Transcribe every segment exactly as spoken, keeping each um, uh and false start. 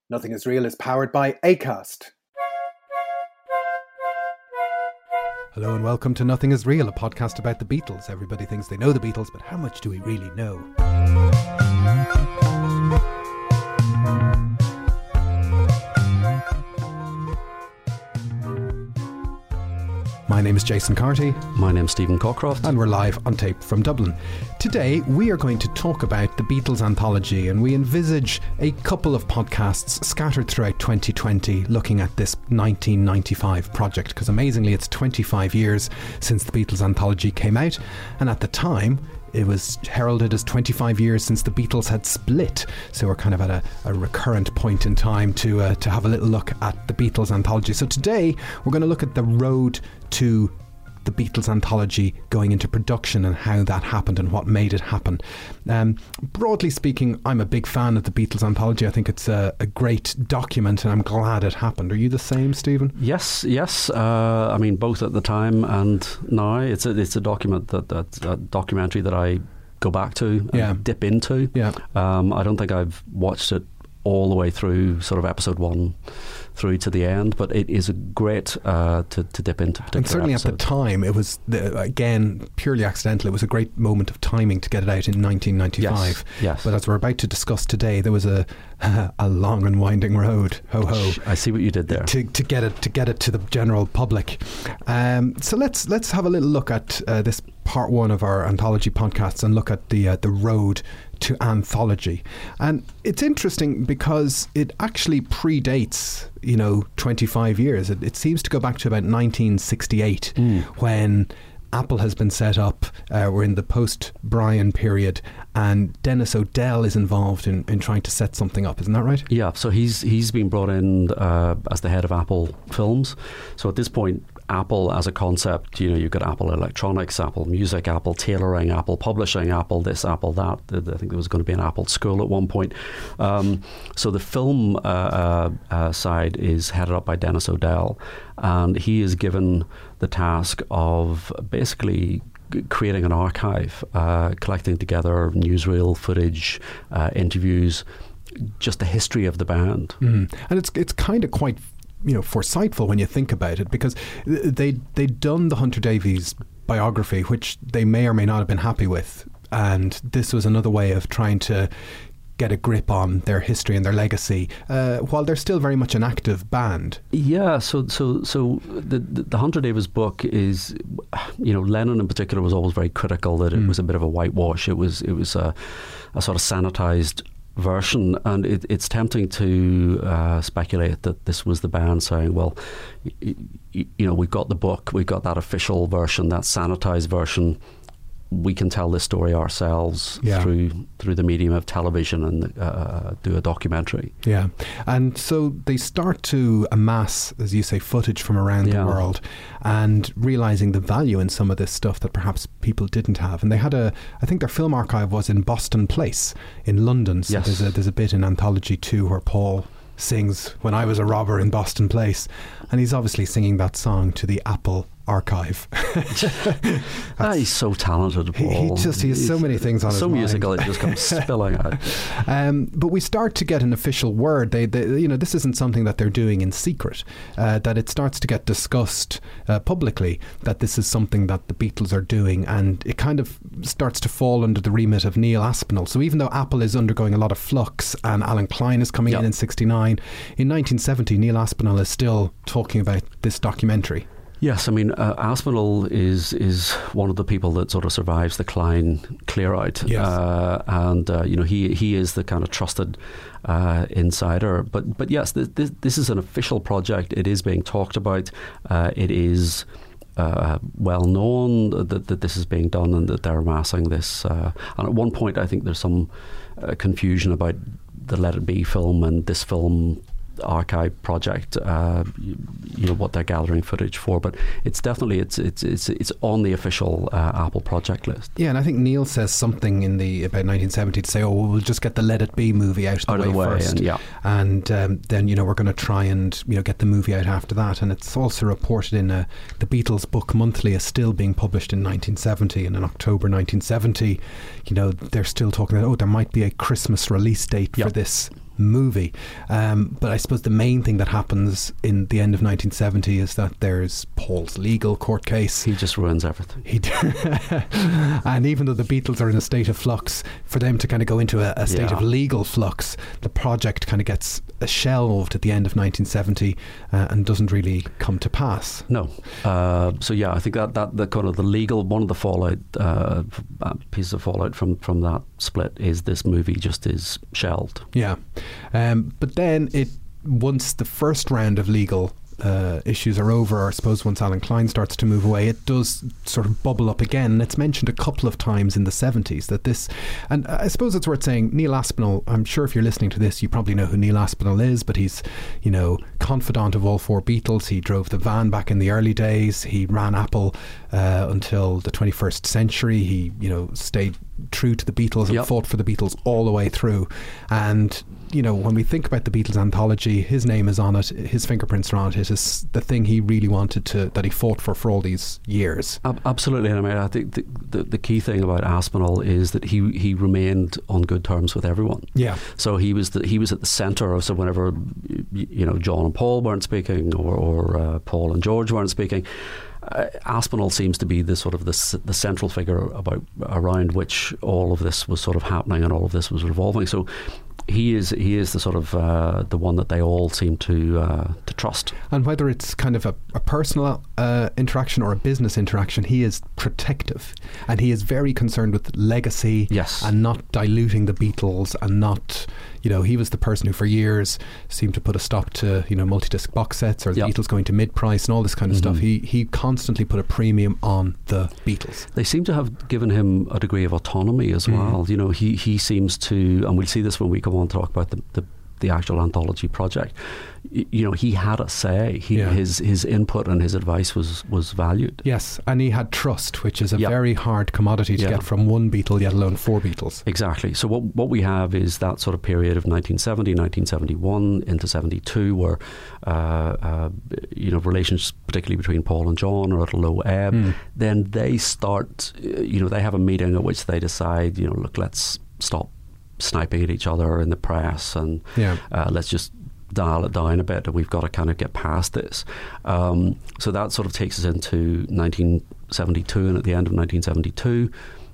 Nothing is Real is powered by Acast. Hello and welcome to Nothing is Real, a podcast about the Beatles. Everybody thinks they know the Beatles, but how much do we really know? My name is Jason Carty. My name's Stephen Cockcroft. And we're live on tape from Dublin. Today we are going to talk about the Beatles anthology, and we envisage a couple of podcasts scattered throughout twenty twenty looking at this nineteen ninety-five project, because amazingly it's twenty-five years since the Beatles anthology came out, and at the time it was heralded as twenty-five years since the Beatles had split. So we're kind of at a, a recurrent point in time to uh, to have a little look at the Beatles anthology. So today we're going to look at the road to the Beatles anthology going into production and how that happened and what made it happen. Um, broadly speaking, I'm a big fan of the Beatles anthology. I think it's a, a great document and I'm glad it happened. Are you the same, Stephen? Yes, yes. Uh, I mean, both at the time and now. It's a, it's a document, that, that a documentary that I go back to and yeah. dip into. Yeah. Um, I don't think I've watched it all the way through, sort of episode one through to the end, but it is a great uh, to, to dip into particular and certainly episodes. At the time it was the, again purely accidental, it was a great moment of timing to get it out in nineteen ninety-five. Yes, yes. But as we're about to discuss today, there was a a long and winding road, ho ho. I see what you did there. To, to get it to get it to the general public. Um, so let's let's have a little look at uh, this part one of our anthology podcasts and look at the uh, the road to anthology. And it's interesting because it actually predates, you know, twenty-five years. It, it seems to go back to about nineteen sixty-eight mm. when Apple has been set up. Uh, we're in the post-Brian period, and Dennis O'Dell is involved in, in trying to set something up. Isn't that right? Yeah, so he's he's been brought in uh, as the head of Apple Films. So at this point, Apple as a concept, you know, you've got Apple Electronics, Apple Music, Apple Tailoring, Apple Publishing, Apple this, Apple that. I think there was going to be an Apple School at one point. Um, so the film uh, uh, uh, side is headed up by Dennis O'Dell, and he is given the task of basically creating an archive, uh, collecting together newsreel footage, uh, interviews, just the history of the band. Mm. And it's it's kind of quite, you know, foresightful when you think about it, because they they'd done the Hunter Davies biography, which they may or may not have been happy with, and this was another way of trying to get a grip on their history and their legacy, uh, while they're still very much an active band. Yeah, so so so the, the the Hunter Davies book is, you know, Lennon in particular was always very critical that it mm. was a bit of a whitewash. It was it was a, a sort of sanitized version, and it, it's tempting to uh, speculate that this was the band saying, well, y- y- you know, we've got the book, we've got that official version, that sanitized version, we can tell this story ourselves yeah. through through the medium of television and uh, do a documentary. Yeah, and so they start to amass, as you say, footage from around yeah. the world, and realising the value in some of this stuff that perhaps people didn't have. And they had a, I think their film archive was in Boston Place in London. So yes. there's a there's a bit in Anthology two where Paul sings "When I Was a Robber in Boston Place," and he's obviously singing that song to the Apple archive. ah, he's so talented, Paul. He, he just he has so many things on so his mind. So musical, it just comes spilling out. Um, but we start to get an official word. They, they, you know, this isn't something that they're doing in secret. Uh, that it starts to get discussed uh, publicly. That this is something that the Beatles are doing, and it kind of starts to fall under the remit of Neil Aspinall. So even though Apple is undergoing a lot of flux, and Alan Klein is coming yep. in in sixty-nine, in nineteen seventy, Neil Aspinall is still talking about this documentary. Yes, I mean, uh, Aspinall is is one of the people that sort of survives the Klein clear out. Yes. Uh, and, uh, you know, he he is the kind of trusted uh, insider. But, but yes, this, this, this is an official project. It is being talked about. Uh, it is uh, well known that, that this is being done and that they're amassing this. Uh, and at one point, I think there's some uh, confusion about the Let It Be film and this film archive project, uh, you, you know, what they're gathering footage for, but it's definitely it's it's it's it's on the official uh, Apple project list. Yeah, and I think Neil says something in the about nineteen seventy to say, "Oh, we'll just get the Let It Be movie out of the, out way, of the way first, and, yeah. and um, then you know we're going to try and you know get the movie out after that." And it's also reported in uh, the Beatles Book Monthly is still being published in nineteen seventy, and in October nineteen seventy, you know, they're still talking about, oh, there might be a Christmas release date yep. for this movie. Um, but I suppose the main thing that happens in the end of nineteen seventy is that there's Paul's legal court case. He just ruins everything. He and even though the Beatles are in a state of flux, for them to kind of go into a, a state yeah. of legal flux, the project kind of gets shelved at the end of nineteen seventy uh, and doesn't really come to pass. No. Uh, so yeah, I think that, that the kind of the legal, one of the fallout, uh, pieces of fallout from, from that split is this movie just is shelved. Yeah. Um, but then it, once the first round of legal Uh, issues are over, or I suppose once Alan Klein starts to move away, it does sort of bubble up again. And it's mentioned a couple of times in the seventies that this, and I suppose it's worth saying, Neil Aspinall, I'm sure if you're listening to this you probably know who Neil Aspinall is, but he's, you know, confidant of all four Beatles. He drove the van back in the early days. He ran Apple uh, until the twenty-first century. He, you know, stayed true to the Beatles and yep. fought for the Beatles all the way through. And you know, when we think about the Beatles anthology, his name is on it, his fingerprints are on it. It is the thing he really wanted to, that he fought for for all these years. Absolutely. And I mean, I think the, the, the key thing about Aspinall is that he, he remained on good terms with everyone. Yeah. So he was the, he was at the centre of, so whenever, you know, John and Paul weren't speaking, or, or uh, Paul and George weren't speaking, Uh, Aspinall seems to be the sort of the, the central figure about around which all of this was sort of happening and all of this was revolving. So he is he is the sort of uh, the one that they all seem to uh, to trust. And whether it's kind of a, a personal uh, interaction or a business interaction, he is protective, and he is very concerned with legacy. Yes. And not diluting the Beatles, and not, you know, he was the person who for years seemed to put a stop to, you know, multi-disc box sets or the yep. Beatles going to mid-price and all this kind of mm-hmm. stuff. He he constantly put a premium on the Beatles. They seem to have given him a degree of autonomy as mm. well. You know, he, he seems to, and we'll see this when we come on to talk about the, the, the actual anthology project. Y- you know, he had a say. He, yeah. His his input and his advice was, was valued. Yes, and he had trust, which is a yep. very hard commodity to yeah. get from one Beatle, let alone four Beatles. Exactly. So what what we have is that sort of period of nineteen seventy, nineteen seventy-one into seventy-two, where uh, uh, you know, relations particularly between Paul and John are at a low ebb. Mm. Then they start, you know, they have a meeting at which they decide, you know, look, let's stop sniping at each other in the press, and yeah. uh, let's just dial it down a bit, and we've got to kind of get past this. Um, so that sort of takes us into nineteen seventy-two, and at the end of nineteen seventy-two,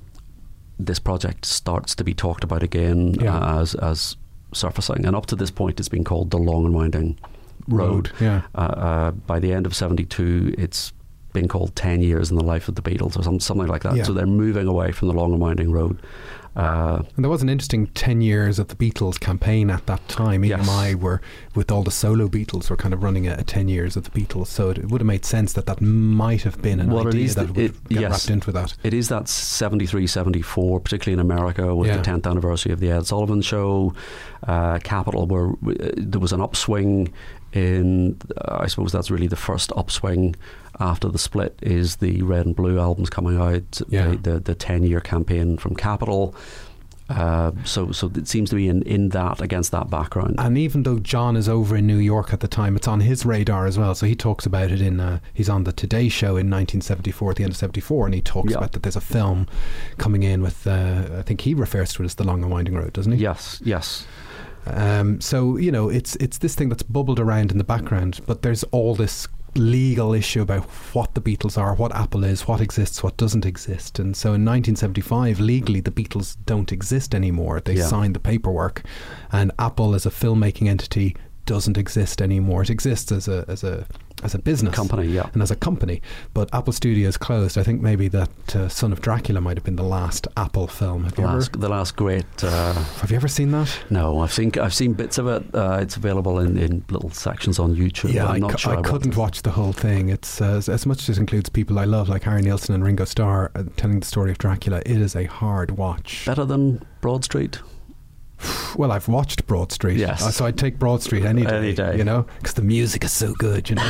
this project starts to be talked about again yeah. uh, as as surfacing. And up to this point, it's been called the Long and Winding Road. Road yeah. Uh, uh, by the end of seventy-two, it's been called ten years in the life of the Beatles, or some, something like that. Yeah. So they're moving away from the Long and Winding Road. Uh, and there was an interesting ten years of the Beatles campaign at that time. E M I yes. were, with all the solo Beatles, were kind of running a, a ten years of the Beatles. So it, it would have made sense that that might have been an well, idea it that the, would it, get yes, wrapped into that. It is that seventy-three, seventy-four, particularly in America, with yeah. the tenth anniversary of the Ed Sullivan Show, uh, Capitol, where uh, there was an upswing in, uh, I suppose that's really the first upswing after the split, is the Red and Blue albums coming out, yeah. the, the, the ten-year campaign from Capitol. Uh, so so it seems to be in, in that, against that background. And even though John is over in New York at the time, it's on his radar as well. So he talks about it in, uh, he's on the Today Show in nineteen seventy-four, at the end of seventy-four, and he talks yeah. about that there's a film coming in with, uh, I think he refers to it as The Long and Winding Road, doesn't he? Yes, yes. Um, so, you know, it's it's this thing that's bubbled around in the background, but there's all this legal issue about what the Beatles are, what Apple is, what exists, what doesn't exist. And so in nineteen seventy-five, legally, the Beatles don't exist anymore. They yeah. signed the paperwork, and Apple as a filmmaking entity doesn't exist anymore. It exists as a as a as a business company, yeah, and as a company. But Apple Studios closed. I think maybe that uh, Son of Dracula might have been the last Apple film. Have the you last, ever? The last great. Uh, have you ever seen that? No, I've seen I've seen bits of it. Uh, it's available in, in little sections on YouTube. Yeah, I'm I, not cu- sure I I couldn't watch the whole thing. It's uh, as, as much as it includes people I love, like Harry Nilsson and Ringo Starr, uh, telling the story of Dracula. It is a hard watch. Better than Broad Street. Well, I've watched Broad Street, yes. uh, so I'd take Broad Street any day, any day. you know, because the music is so good, you know.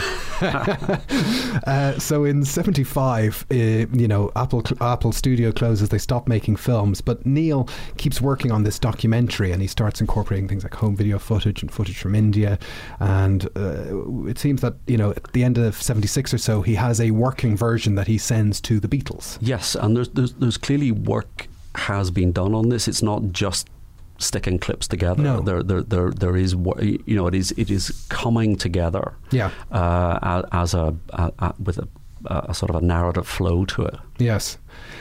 uh, so in seventy-five, uh, you know, Apple Apple Studio closes, they stop making films, but Neil keeps working on this documentary, and he starts incorporating things like home video footage and footage from India, and uh, it seems that, you know, at the end of seventy-six or so, he has a working version that he sends to the Beatles. Yes, and there's there's, there's clearly work has been done on this. It's not just sticking clips together. No. There, there, there, there is, you know, it is, it is coming together. Yeah. Uh, as a, a, a with a, a sort of a narrative flow to it. Yes.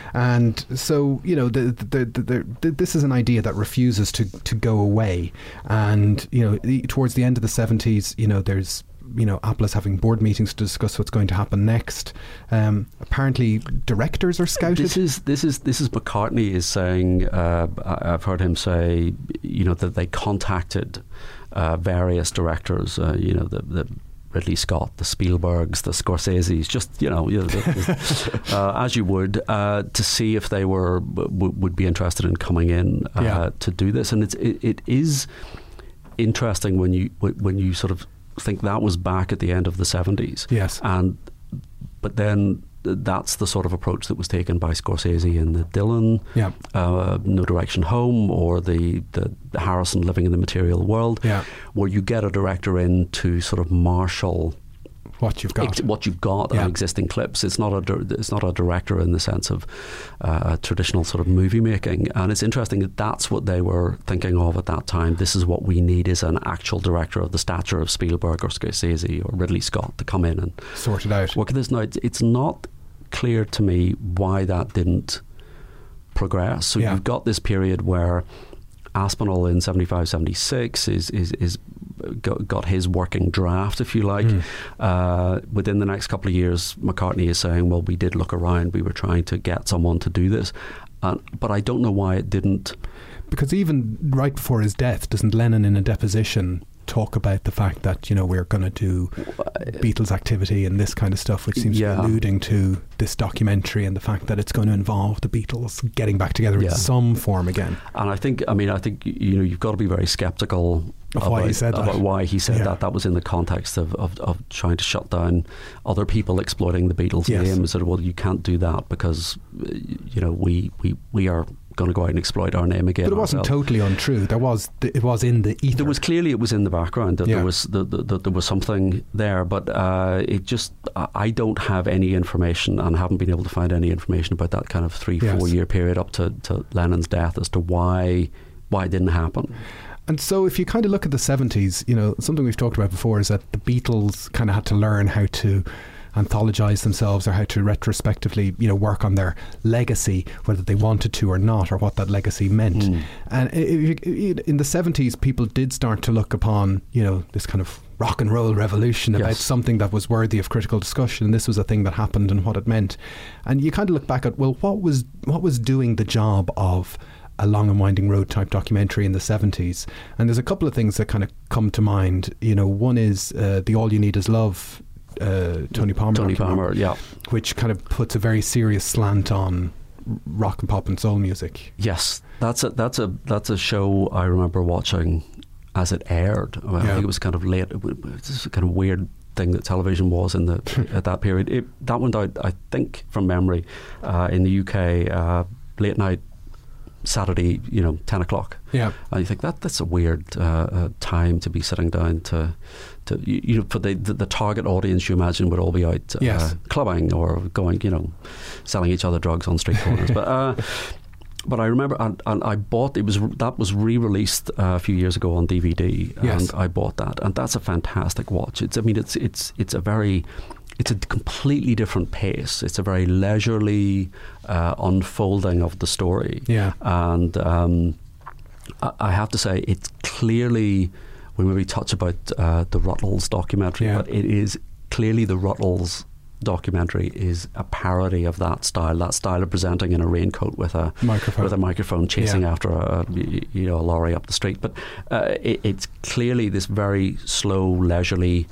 And so, you know, the, the, the, the, the, this is an idea that refuses to, to go away. And, you know, the, towards the end of the seventies, you know, there's, you know, Apple is having board meetings to discuss what's going to happen next. Um, apparently, directors are scouted. This is this is this is McCartney is saying. Uh, I've heard him say, you know, that they contacted uh, various directors. Uh, you know, the, the Ridley Scott, the Spielbergs, the Scorseses, just you know, you know the, the, uh, as you would, uh, to see if they were w- would be interested in coming in uh, yeah. to do this. And it's it, it is interesting when you when you sort of think that was back at the end of the seventies. Yes. And but then that's the sort of approach that was taken by Scorsese in the Dylan, yeah. uh, No Direction Home, or the, the, the Harrison Living in the Material World, yeah. where you get a director in to sort of marshal what you've got, ex- what you've got, yeah. and existing clips. It's not a di- it's not a director in the sense of uh, traditional sort of movie making. And it's interesting that that's what they were thinking of at that time. This is what we need, is an actual director of the stature of Spielberg or Scorsese or Ridley Scott to come in and sort it out. Work at this. Now, it's, it's not clear to me why that didn't progress. So yeah. you've got this period where Aspinall in seventy-five, seventy-six is is is got, got his working draft, if you like. Mm. Uh, within the next couple of years, McCartney is saying, well, we did look around, we were trying to get someone to do this. Uh, but I don't know why it didn't. Because even right before his death, doesn't Lennon in a deposition talk about the fact that, you know, we're going to do Beatles activity and this kind of stuff, which seems yeah. to be alluding to this documentary and the fact that it's going to involve the Beatles getting back together yeah. in some form again. And I think, I mean, I think, you know, you've got to be very sceptical of about, why he said that. About why he said yeah. that. That was in the context of, of, of trying to shut down other people exploiting the Beatles' yes. name. He said, well, you can't do that because, you know, we, we, we are going to go out and exploit our name again. But it wasn't ourselves. totally untrue. There was th- it was in the ether. There was clearly it was in the background that yeah. there was the, the, the, there was something there, but uh, it just I don't have any information and haven't been able to find any information about that kind of three yes. four year period up to, to Lennon's death as to why why it didn't happen. And so if you kind of look at the seventies, you know, something we've talked about before is that the Beatles kind of had to learn how to anthologize themselves, or how to retrospectively, you know, work on their legacy, whether they wanted to or not, or what that legacy meant. Mm. And if you, in the seventies, people did start to look upon, you know, this kind of rock and roll revolution about yes. something that was worthy of critical discussion. And this was a thing that happened and what it meant. And you kind of look back at, well, what was what was doing the job of a Long and Winding Road type documentary in the seventies? And there's a couple of things that kind of come to mind. You know, one is uh, the All You Need Is Love Uh, Tony Palmer, Tony Palmer, yeah, which kind of puts a very serious slant on rock and pop and soul music. Yes, that's a that's a that's a show I remember watching as it aired. I, mean, yeah. I think it was kind of late. It's a kind of weird thing that television was in the at that period. It, that went out, I think, from memory, uh, in the U K, uh, late night. Saturday, you know, ten o'clock. Yeah, and you think that that's a weird uh, uh, time to be sitting down to, to you, you know, for the, the the target audience you imagine would all be out uh, yes. clubbing or going, you know, selling each other drugs on street corners. but uh, but I remember, and, and I bought it was that was re-released uh, a few years ago on D V D, yes. and I bought that, and that's a fantastic watch. It's I mean, it's it's it's a very It's a completely different pace. It's a very leisurely uh, unfolding of the story. Yeah. And um, I, I have to say, it's clearly, we maybe touch about uh, the Rutles documentary, yeah. but it is clearly the Rutles documentary is a parody of that style, that style of presenting in a raincoat with a microphone, with a microphone chasing yeah. after a you know a lorry up the street. But uh, it, it's clearly this very slow, leisurely,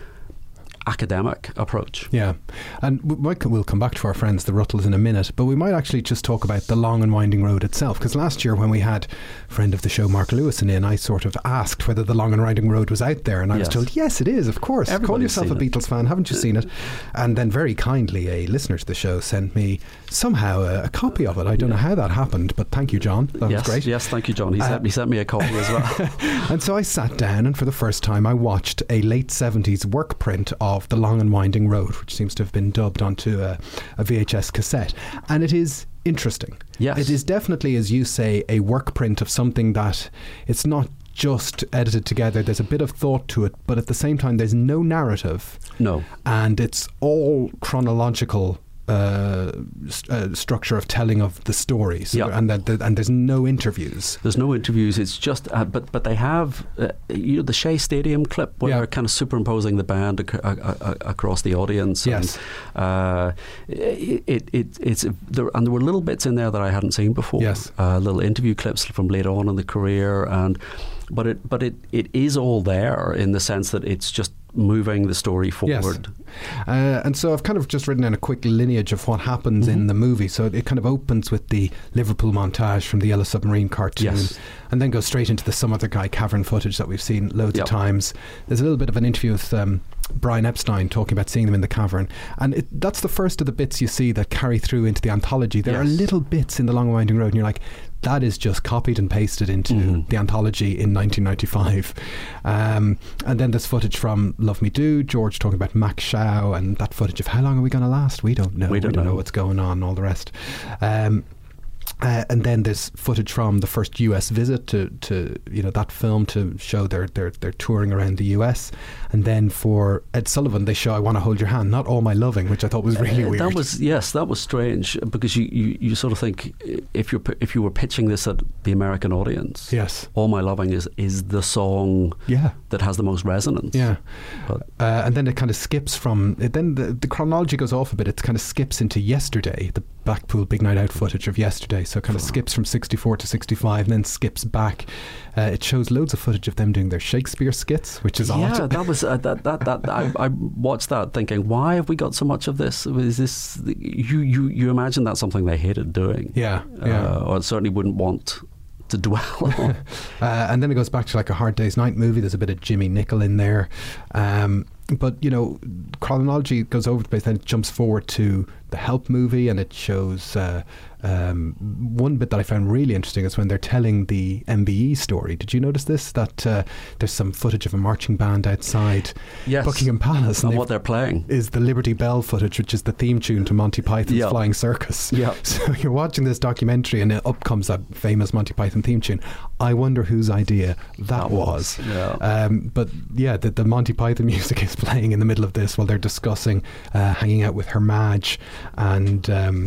academic approach. Yeah, and we might, we'll come back to our friends the Rutles in a minute, but we might actually just talk about the Long and Winding Road itself, because last year when we had friend of the show Mark Lewison in, I sort of asked whether the Long and Winding Road was out there, and I yes. was told, yes, it is, of course. Everybody's Call yourself a it. Beatles fan, haven't you seen it? And then very kindly a listener to the show sent me somehow a, a copy of it. I don't yeah. know how that happened, but thank you, John. That yes, was great. Yes, thank you, John. He, uh, sent, he sent me a copy as well. And so I sat down, and for the first time I watched a late seventies work print of of The Long and Winding Road, which seems to have been dubbed onto a, a V H S cassette. And it is interesting. Yes. It is definitely, as you say, a work print of something that it's not just edited together. There's a bit of thought to it, but at the same time there's no narrative. No. And it's all chronological uh, st- uh, structure of telling of the stories. Yeah. And that the, and there's no interviews. There's no interviews. It's just, uh, but but they have, uh, you know, the Shea Stadium clip where Yeah. they're kind of superimposing the band ac- a- a- across the audience. Yes. And, uh, it, it, it it's there, and there were little bits in there that I hadn't seen before. Yes. Uh, little interview clips from later on in the career, and but it but it, it is all there in the sense that it's just moving the story forward. Yes. Uh, and so I've kind of just written in a quick lineage of what happens Mm-hmm. in the movie. So it kind of opens with the Liverpool montage from the Yellow Submarine cartoon, Yes. and then goes straight into the Some Other Guy cavern footage that we've seen loads Yep. of times. There's a little bit of an interview with um, Brian Epstein talking about seeing them in the cavern, and it, that's the first of the bits you see that carry through into the anthology. There are Yes. little bits in The Long and Winding Road and you're like, that is just copied and pasted into Mhm. the anthology in nineteen ninety-five. Um, and then there's footage from Love Me Do, George talking about Max Shaw, and that footage of how long are we going to last? We don't know. We don't know. know. what's going on, all the rest. Um, Uh, and then there's footage from the first U S visit to, to you know, that film to show their, their, their touring around the U S. And then for Ed Sullivan, they show I Want to Hold Your Hand, not All My Loving, which I thought was really Uh, weird. That was yes, that was strange because you, you, you sort of think if you if you were pitching this at the American audience, Yes. All My Loving is is the song Yeah. that has the most resonance. Yeah. But Uh, and then it kind of skips from, it, then the, the chronology goes off a bit. It kind of skips into yesterday, the Blackpool Big Night Out footage of yesterday. So it kind of skips from sixty-four to sixty-five and then skips back. Uh, it shows loads of footage of them doing their Shakespeare skits, which is yeah, odd. that was uh, that that that I, I watched that thinking, why have we got so much of this? Is this you you you imagine that's something they hated doing? Yeah, yeah. uh, or certainly wouldn't want to dwell on. Uh, and then it goes back to like a Hard Day's Night movie. There's a bit of Jimmy Nicol in there. Um, but, you know, chronology goes over the place, then it jumps forward to the Help movie, and it shows uh, um, one bit that I found really interesting is when they're telling the M B E story. Did you notice this? That uh, there's some footage of a marching band outside Yes. Buckingham Palace. And they've- what they're playing. is the Liberty Bell footage, which is the theme tune to Monty Python's Yeah. Flying Circus. Yeah. So you're watching this documentary and up comes that famous Monty Python theme tune. I wonder whose idea that, That was. was, yeah. Um, but yeah, the, the Monty Python music is playing in the middle of this while they're discussing uh, hanging out with Her Madge and um,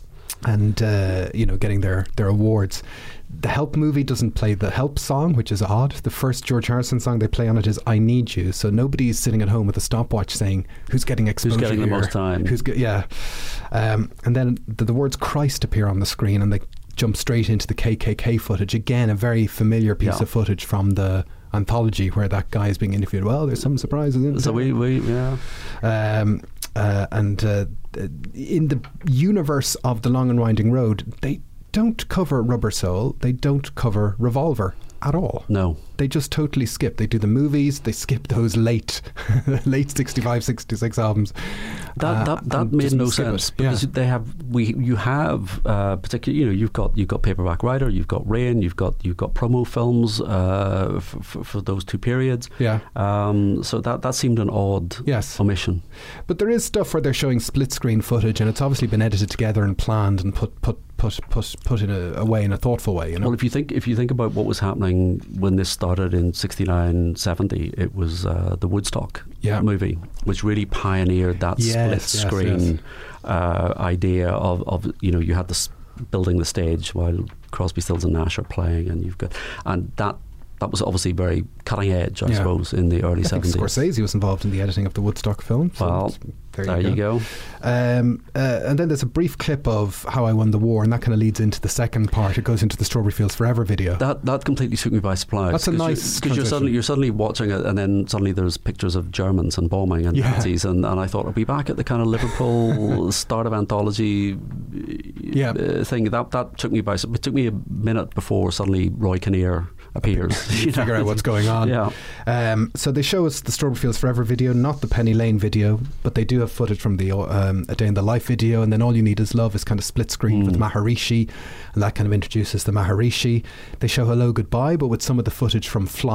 and uh, you know, getting their, their awards. The Help movie doesn't play the Help song, which is odd. The first George Harrison song they play on it is I Need You. So nobody's sitting at home with a stopwatch saying who's getting exposure getting the here? most time? Who's ge- yeah. Um, and then the, the words Christ appear on the screen and they jump straight into the K K K footage. Again, a very familiar piece Yeah. of footage from the anthology where that guy is being interviewed. Well, there's some surprises in So there. we, we yeah. Um, uh, and uh, in the universe of The Long and Winding Road, they don't cover Rubber Soul, they don't cover Revolver at all. No. They just totally skip. They do the movies, they skip those late late sixty-five, sixty-six albums. That Uh, that, that and made just no skip sense it. because Yeah. they have we you have uh, particularly you know you've got you've got Paperback Writer, you've got Rain, you've got you've got promo films uh, for, for, for those two periods. Yeah. Um, so that that seemed an odd Yes. omission. But there is stuff where they're showing split screen footage and it's obviously been edited together and planned and put put put put put in a, away in a thoughtful way, you know. Well, if you think if you think about what was happening when this started in sixty-nine, seventy, it was uh, the Woodstock Yeah. movie, which really pioneered that Yes, split yes, screen yes. Uh, idea of, of you know you had this building the stage while Crosby, Stills and Nash are playing, and you've got and that. That was obviously very cutting edge, I Yeah. suppose, in the early I think seventies. Scorsese was involved in the editing of the Woodstock film. So Well, it's- there, there you go. Um, uh, and then there's a brief clip of How I Won the War, and that kind of leads into the second part. It goes into the Strawberry Fields Forever video. That that completely took me by surprise. That's a 'cause nice you, because you're transition. suddenly you're suddenly watching it, and then suddenly there's pictures of Germans and bombing and Yeah. Nazis, and, and I thought I'll be back at the kind of Liverpool start of anthology Yeah. uh, thing. That that took me by. It took me a minute before suddenly Roy Kinnear appears. You figure out what's going on. Yeah. Um, so they show us the Strawberry Fields Forever video, not the Penny Lane video, but they do have footage from the um, A Day in the Life video, and then All You Need Is Love is kind of split screen Mm. with Maharishi, and that kind of introduces the Maharishi. They show Hello Goodbye, but with some of the footage from Flying.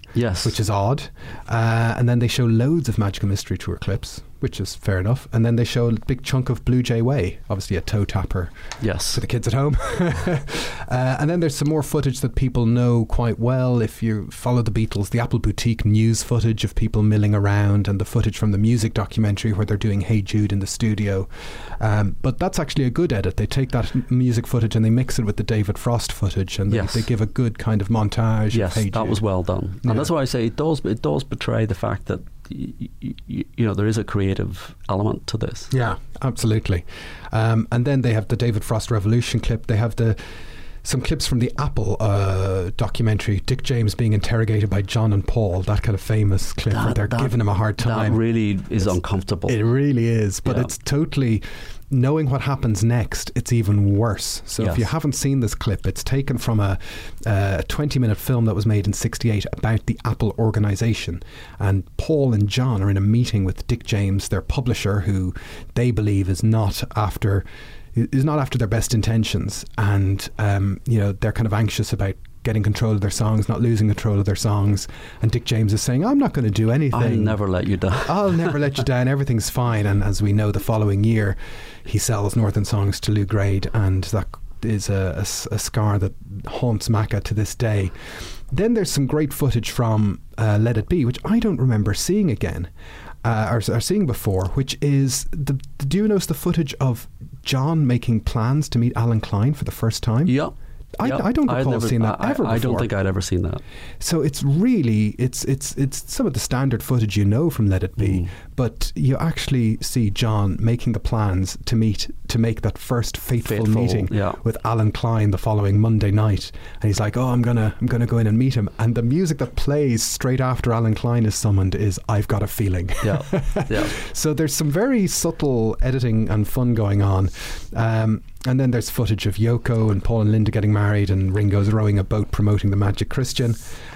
Yes. which is odd. Uh, and then they show loads of Magical Mystery Tour clips, which is fair enough. And then they show a big chunk of Blue Jay Way, obviously a toe tapper yes. for the kids at home. uh, and then there's some more footage that people know quite well. If you follow the Beatles, the Apple Boutique news footage of people milling around, and the footage from the music documentary where they're doing Hey Jude in the studio. Um, but that's actually a good edit. They take that m- music footage and they mix it with the David Frost footage, and yes. they, they give a good kind of montage. Yes, of Hey Jude. that was well done. Yeah. And that's why I say it does, it does betray the fact that y- y- y- you know, there is a creative element to this. Yeah, absolutely. Um, and then they have the David Frost Revolution clip. They have the some clips from the Apple uh, documentary, Dick James being interrogated by John and Paul, that kind of famous clip That- where they're that- giving him a hard time. That really is It's- uncomfortable. It really is, but Yeah. it's totally, knowing what happens next, it's even worse. So Yes. if you haven't seen this clip, it's taken from a twenty minute film that was made in sixty-eight about the Apple organization. And Paul and John are in a meeting with Dick James, their publisher, who they believe is not after is not after their best intentions. And, um, you know, they're kind of anxious about getting control of their songs, not losing control of their songs. And Dick James is saying, I'm not going to do anything. I'll never let you down. I'll never let you down. Everything's fine. And as we know, the following year, he sells Northern Songs to Lou Grade, and that is a, a, a scar that haunts Macca to this day. Then there's some great footage from uh, Let It Be, which I don't remember seeing again, uh, or, or seeing before, which is, the, do you notice the footage of John making plans to meet Alan Klein for the first time? Yeah. I, yeah. I don't recall never, seeing that I, ever before. I don't think I'd ever seen that. So it's really, it's it's it's some of the standard footage you know from Let It Be, Mm. but you actually see John making the plans to meet, to make that first fateful, Fateful, meeting yeah. with Alan Klein the following Monday night. And he's like, oh, I'm gonna I'm gonna go in and meet him. And the music that plays straight after Alan Klein is summoned is I've Got a Feeling. Yeah, yeah. So there's some very subtle editing and fun going on. Um, and then there's footage of Yoko and Paul and Linda getting married, and Ringo's rowing a boat promoting the Magic Christian.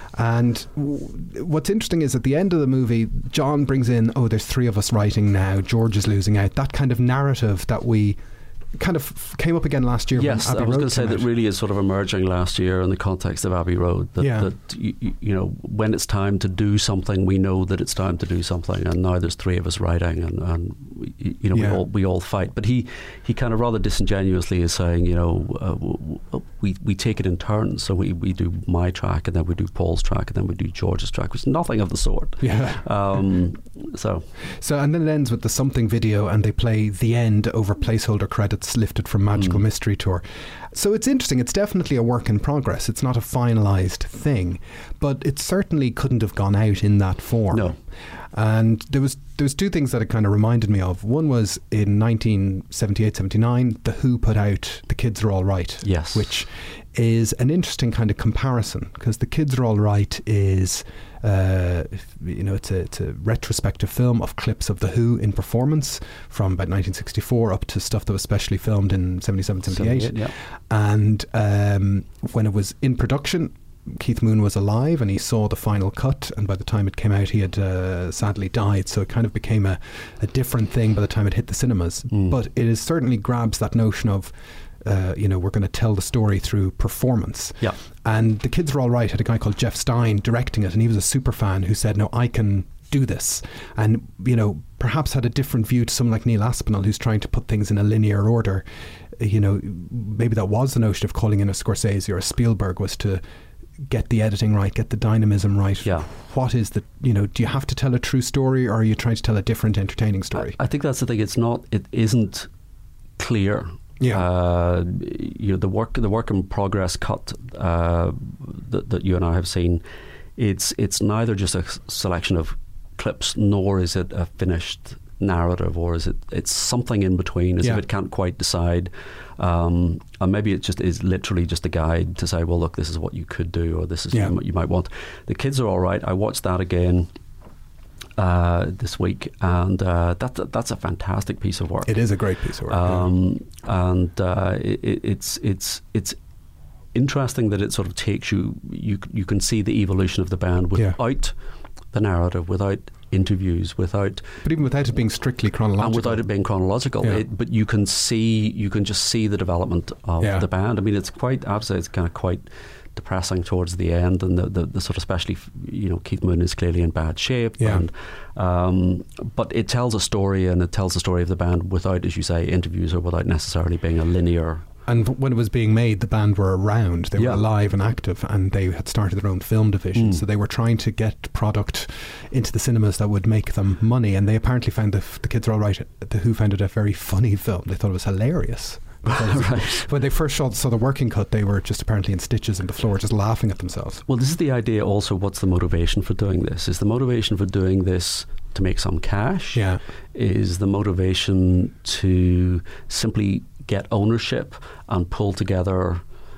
And w- what's interesting is at the end of the movie, John brings in, oh, there's three of us writing now, George is losing out. That kind of narrative that we kind of f- came up again last year. Yes, when Abbey I was Road going to say came that out. really is sort of emerging last year in the context of Abbey Road. That, Yeah. that you, you know, when it's time to do something, we know that it's time to do something. And now there's three of us writing, and, and we, you know, Yeah. we all we all fight. But he, he kind of rather disingenuously is saying, you know, uh, w- w- we we take it in turns. So we, we do my track, and then we do Paul's track, and then we do George's track, which is nothing of the sort. Yeah. Um, so So, and then it ends with the Something video, and they play The End over placeholder credits lifted from Magical Mm. Mystery Tour. So it's interesting. It's definitely a work in progress. It's not a finalised thing, but it certainly couldn't have gone out in that form. No. And there was there was two things that it kind of reminded me of. One was in nineteen seventy-eight seventy-nine, The Who put out The Kids Are All Right. Yes. Which is an interesting kind of comparison, because The Kids Are All Right is, uh, you know, it's a, it's a retrospective film of clips of The Who in performance from about nineteen sixty-four up to stuff that was specially filmed in seventy-seven seventy-eight. seventy-eight, yeah. And um, when it was in production, Keith Moon was alive and he saw the final cut, and by the time it came out he had uh, sadly died, so it kind of became a, a different thing by the time it hit the cinemas. Mm. But it is certainly grabs that notion of uh, you know, we're going to tell the story through performance. Yeah. And The Kids Are All Right had a guy called Jeff Stein directing it, and he was a super fan who said, no, I can do this. And, you know, perhaps had a different view to someone like Neil Aspinall, who's trying to put things in a linear order. You know, maybe that was the notion of calling in a Scorsese or a Spielberg, was to get the editing right, get the dynamism right. Yeah. What is the, you know, do you have to tell a true story, or are you trying to tell a different entertaining story? I, I think that's the thing. It's not, it isn't clear. Yeah. Uh, you know, the work, the work in progress cut uh, that, that you and I have seen, it's it's neither just a selection of clips, nor is it a finished narrative, or is it it's something in between, as Yeah. if it can't quite decide. Um, and maybe it just is literally just a guide to say, well, look, this is what you could do, or this is Yeah. what you might want. The Kids Are All Right. I watched that again uh, this week, and uh, that, that that's a fantastic piece of work. It is a great piece of work. Um, and uh, it, it's it's it's interesting that it sort of takes you. You you can see the evolution of the band Yeah. without the narrative, without interviews, without But even without it being strictly chronological. and without it being chronological. Yeah. It, but you can see, you can just see the development of Yeah. the band. I mean, it's quite, I would say it's kind of quite depressing towards the end, and the, the, the sort of especially, you know, Keith Moon is clearly in bad shape. Yeah. And um, but it tells a story, and it tells the story of the band without, as you say, interviews or without necessarily being a linear. And when it was being made, the band were around. They Yeah. were alive and active, and they had started their own film division. Mm. So they were trying to get product into the cinemas that would make them money. And they apparently found the, the Kids Are All Right, the Who found it a very funny film. They thought it was hilarious. Right. When they first saw, saw the working cut, they were just apparently in stitches on the floor, just laughing at themselves. Well, this is the idea also. What's the motivation for doing this? Is the motivation for doing this to make some cash? Yeah. Is the motivation to simply get ownership and pull together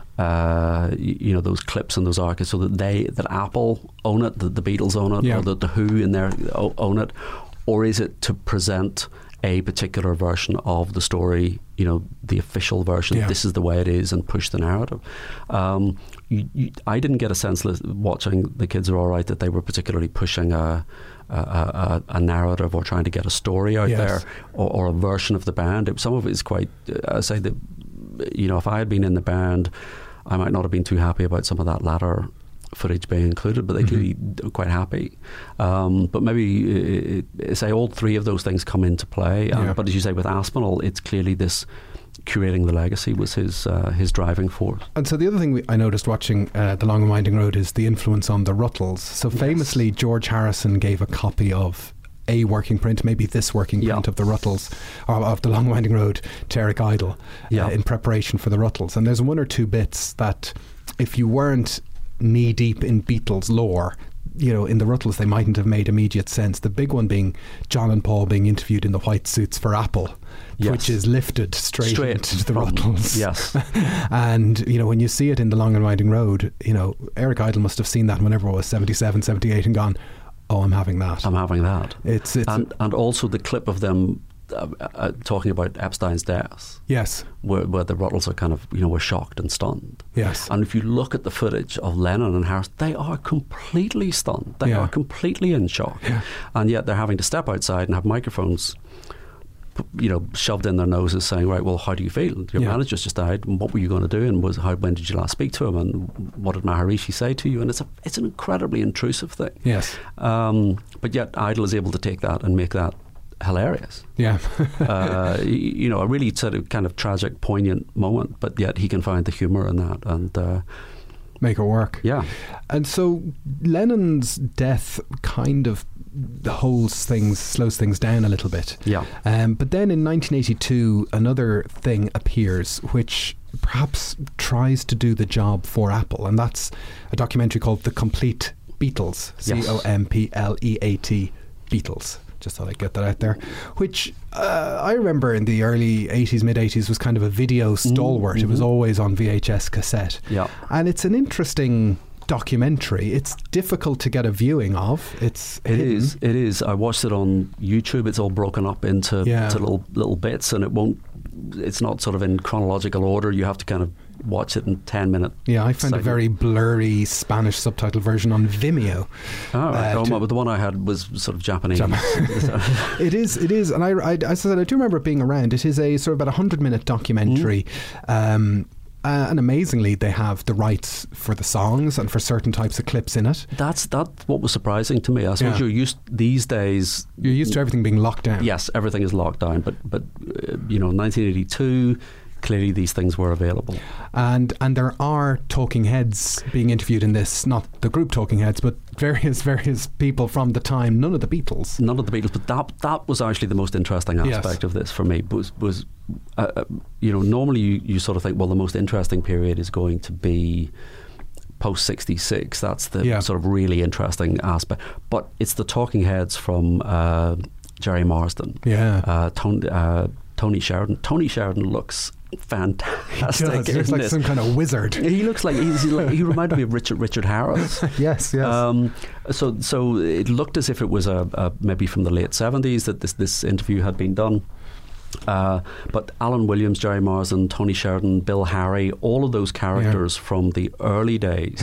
uh, you, you know, those clips and those archives so that they, that Apple own it, that the Beatles own it, Yeah. or that the Who in there own it? Or is it to present a particular version of the story, you know, the official version, Yeah. this is the way it is, and push the narrative? Um, you, you, I didn't get a sense watching The Kids Are All Right that they were particularly pushing a A, a, a narrative or trying to get a story out Yes. there, or, or a version of the band. It, some of it is quite, uh, I say that, you know, if I had been in the band, I might not have been too happy about some of that latter footage being included, but they Mm-hmm. clearly were quite happy. Um, but maybe, uh, say, all three of those things come into play. Um, Yeah. but as you say, with Aspinall, it's clearly this curating the legacy was his uh, his driving force. And so the other thing we, I noticed watching uh, The Long and Winding Road is the influence on the Rutles. So famously, Yes. George Harrison gave a copy of a working print, maybe this working Yeah. print of the Rutles, or of The Long and Winding Road, to Eric Idle, Yeah. uh, in preparation for the Rutles. And there's one or two bits that, if you weren't knee deep in Beatles lore, you know, in the Rutles, they mightn't have made immediate sense. The big one being John and Paul being interviewed in the white suits for Apple, Yes. which is lifted straight, Straight into the from- Rutles. Yes. And, you know, when you see it in The Long and Winding Road, you know, Eric Idle must have seen that whenever it was seventy-seven, seventy-eight and gone, oh, I'm having that. I'm having that. It's, it's, and and also the clip of them uh, uh, talking about Epstein's death, yes, where, where the Rutles are kind of, you know, were shocked and stunned. yes. And if you look at the footage of Lennon and Harris, they are completely stunned. They Yeah. are completely in shock. Yeah. And yet they're having to step outside and have microphones, you know, shoved in their noses saying, right, well, how do you feel? Your Yeah. manager's just died, and what were you going to do? And was how, when did you last speak to him? And what did Maharishi say to you? And it's a, it's an incredibly intrusive thing. Yes. Um, but yet Idle is able to take that and make that hilarious. Yeah. uh, y- you know, a really sort of kind of tragic, poignant moment, but yet he can find the humour in that. And uh, Make it work. yeah. And so Lennon's death kind of holds things, slows things down a little bit. Yeah. Um, but then in nineteen eighty-two, another thing appears which perhaps tries to do the job for Apple, and that's a documentary called The Complete Beatles, C O M P L E A T, Beatles. Just thought I'd get that out there. Which uh, I remember in the early eighties, mid eighties was kind of a video stalwart. Mm-hmm. It was always on V H S cassette. Yeah. And it's an interesting documentary. It's difficult to get a viewing of. It's It hidden. is. It is. I watched it on YouTube. It's all broken up into Yeah. to little little bits, and it won't. It's not sort of in chronological order. You have to kind of watch it in ten minute. Yeah, I found a segment. very blurry Spanish subtitle version on Vimeo. Oh, right. Uh, oh, to- my- but the one I had was sort of Japanese. Jap- So- It is, it is, and I, I, as I said, I do remember it being around. It is a sort of about a hundred minute documentary. Um, uh, and amazingly, they have the rights for the songs and for certain types of clips in it. That's that. What was surprising to me. I suppose Yeah. you're used these days. You're used to everything being locked down. Yes, everything is locked down. But but uh, you know, nineteen eighty-two. Clearly, these things were available. And and there are talking heads being interviewed in this, not the group Talking Heads, but various various people from the time. None of the Beatles. None of the Beatles, but that that was actually the most interesting aspect Yes. of this for me. Was was uh, uh, you know, normally you, you sort of think, well, the most interesting period is going to be post sixty-six. That's the Yeah. sort of really interesting aspect. But it's the Talking Heads from uh, Jerry Marsden, Yeah. uh, Tony, uh, Tony Sheridan. Tony Sheridan looks fantastic. He does. He in looks like this. some kind of wizard. He looks like he's like, he reminded me of Richard Richard Harris. Yes, yes. Um, so so it looked as if it was a, a maybe from the late seventies that this this interview had been done. Uh, but Alan Williams, Jerry Marsden, Tony Sheridan, Bill Harry, all of those characters from the early days Yeah.